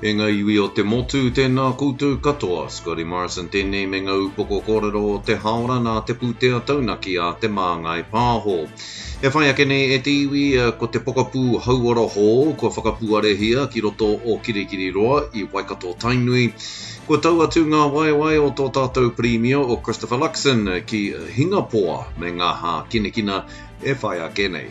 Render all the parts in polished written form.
E ngā iwi o te motu tēnā koutou katoa, Scotty Morrison tēnei me ngā upoko kōrero o te haora nā te pūtea taunaki a te māngai pāho. E whai ake nei e te iwi ko te pokapū hauora hō, ko whakapūarehia ki roto o Kirikiri Roa i Waikato Tainui. Ko tau atu ngā waiwai o tō tātou premio o Christopher Luxon ki Hingapoa me ngā hā kinekina e whai ake nei.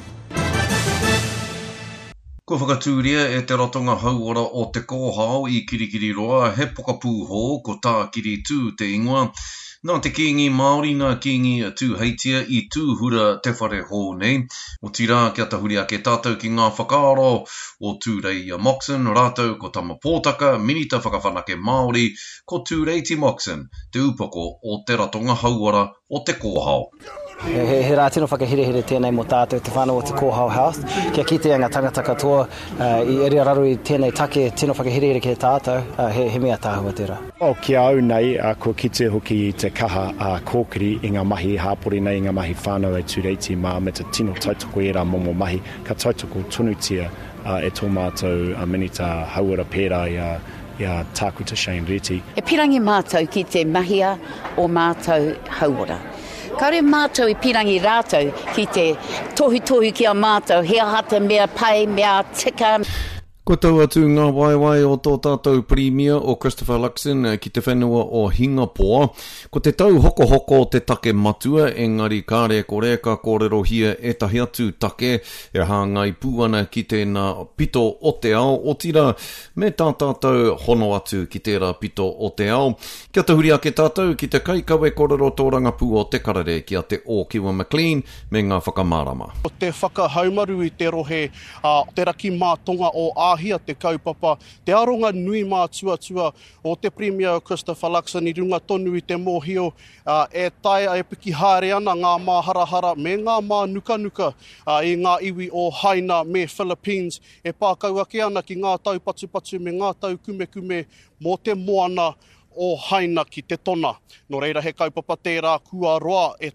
Ko whakatūria e te rotonga hauora o te kōhao i Kirikiri Roa, he pokapū hō ko tā kiri tū te ingoa. Nā te kiingi Māori nā kiingi tūheitia i tūhura te whare hō nei. O tira kia tahuri ake tātou ki ngā whakaaro o tūrei Moxon, rātou ko tama pōtaka, minita whakawhanake Māori, ko tūreiti Moxon, te upoko o te ratonga hauora o te kōhao. He rā tino whakahirehere tēnei mo tātou te whānau o te Kōhao House. Kia kitea ngā tangata katoa i ere araru i tēnei take tino whakahirehere ki tātou, he mea tāhua tērā. Kia au nei, ko kite hoki i te kaha kōkiri i ngā mahi hāpori nei, i ngā mahi whānau e tūreiti mā me te tino tautoko e rā momo mahi, ka tautoko tonutia e tō mātou minita hauara pērā ia tākuta Shane Reti. E pirangi mātou ki te mahia o mātou hauara. Kaore mātou I pirangi rātou ki te tohu ki a mātou, hea hata mea pai, mea tika. Ko tau atu ngā waiwai o tō tātou premia o Christopher Luxon ki te whenua o Hingapoa. Ko te tau hoko o te take matua, engari kāre kore ka kōrero hia e tahi atu take e hāngai pūana ki tēnā pito o te ao o tira me tā tātou hono atu ki tērā pito o te ao. Kia tahuri ake tātou ki te kaikawe kōrero tō rangapū o te karare ki a te o Kiwa McLean me ngā whakamārama. O te whakahaumaru I te rohe, te raki mātonga o ahia te kaupapa, te aronga nui mā tuatua o te Premier Christopher Luxon I runga tonu I te mōhio, e tai e piki haere ana ngā mā harahara me ngā mā nuka I ngā iwi o Haina me Philippines, e pākau ake ana ki ngā tau patu me ngā tau kume mō te moana o Haina ki te tona. No reira he kaupapa tērā kua roa e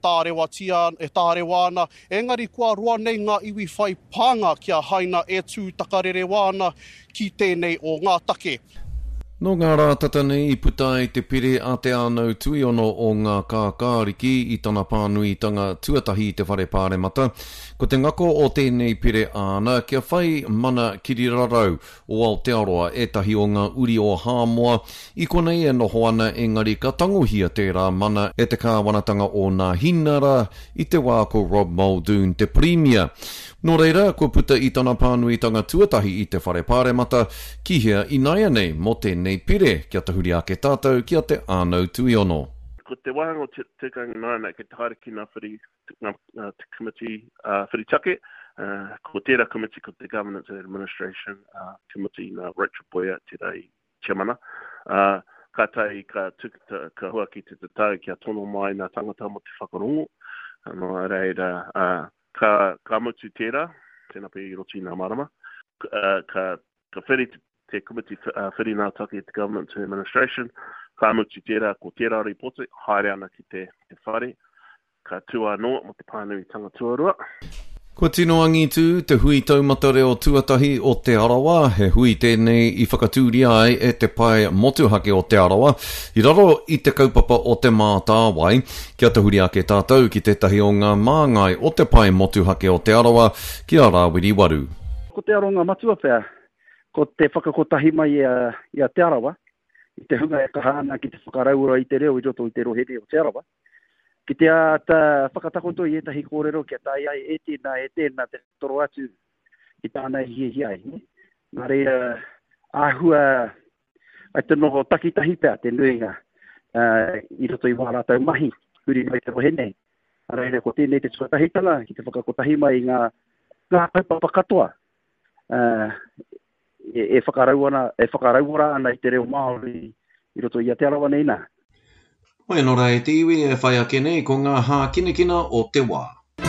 tārewa ana. Engari kua roa nei ngā iwi whai pānga kia Haina e tū takarerewa ana ki tēnei o ngā take. No ngā rātata nei I puta I te pire a te ānau tui ono o ngā kākāriki I tana pānuitanga tuatahi te whare pāremata. Ko te ngako o tēnei pire āna, kia whai mana kirirarau o Aotearoa etahi o ngā uri o Hāmoa. I konei e noho ana engari ka tangohia tērā mana e te kāwanatanga o ngā hinara I te wā ko Rob Muldoon te Premier. No reira, ko puta I tana pānuitanga tuatahi I te whare pāremata, kihea I naia nei mo tēnei pire, kia tahuri ake tātou kia te ānau tui ono. Ko te wāhanga o te kangi nāna ki te haere ki ngā te committee whiritake, ko tērā committee ko te Governance and Administration Committee nā Rachel Boyer, tērā I chairmana. Ka tai ka tukita ka hua ki te tau kia tono mai nā tangata mo te whakarongo. No reira, ka mutu tērā, tēnā pe I roti nā marama. Ka whiri te committee whiri nā take te Government and Administration, ka mutu tērā ko tērā reporte, haere ana ki te whare, ka tua noa mo te pānui tanga tuarua. Ko tino angitu, te hui taumata reo tuatahi o te arawa, he hui tēnei I whakatūri ai e te pai motuhake o te arawa. I raro I te kaupapa o te mātāwai, kia te huri ake tātou ki te tahi o ngā māngai o te pai motuhake o te arawa, kia rāwiri waru. Ko te aronga matua pēr, ko te whakakotahi mai I te arawa, I te hunga e kahana ki te whakaraura I te reo I roto I te rohere o te arawa. Ki te whakatakoto I etahi kōrero kia tai ai e tēnā te toro atu I tāna hi ai. Nā reira āhua ai te noho takitahi pēr te nuinga I roto I wārātau mahi huri mai te rohene. Nā reira ko tēnei te tuatahitanga ki te whakakotahi mai ngā kaupapa katoa. E whakarauara ana I te reo Māori I roto I Aotearoa nei nā. Oe no rai te iwi e whai ake nei ko ngā hā kinekina o te wā.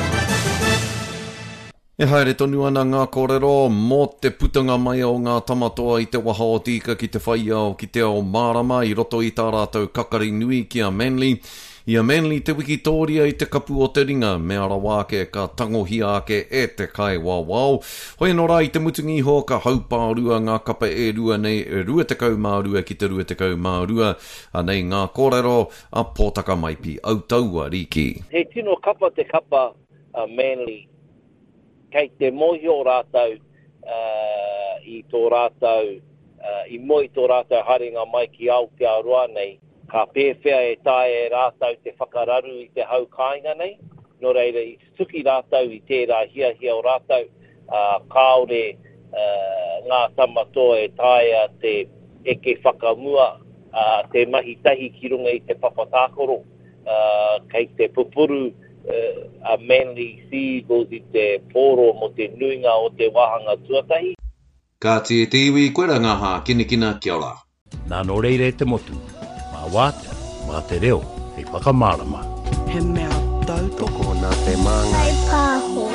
E haere tonu ana ngā kōrero mō te putanga mai o ngā tamatoa I te waha o tika ki te whaia o ki te ao Mārama I roto I tā rātou kakari nui ki a Manly. Ia Manly te wikitoria I te kapu o te ringa, me ara wāke ka tangohia ake e te kai wau. Hoi no rā I te mutungi ho ka haupārua ngā kapa e rua nei, e rua te kau mārua ki te rua te kau mārua, nei ngā kōrero a pōtaka maipi, au taua riki. He tino kapa te kapa Manly, kei te mohi o rātau I tō rātau, I moi tō rātau haringa mai ki Aotearoa nei, ka pēwhea e tae e rātau te whakararu I te hau kāinga nei, no reira I tuki rātau I tērā hia o rātau, kāore ngā tamatoa e tae a te eke whakamua, te mahi tahi ki runga I te papatākoro, kei te pupuru, a Manly Sea Eagles I te pōro mo te nuinga o te wahanga tuatahi. Ka te iwi koera ngaha kinekina kia ora. Nā no reire te motu, mā wātea, mā te reo, hei whakamārama. He mea tautoko nā te manga. Hei pāho.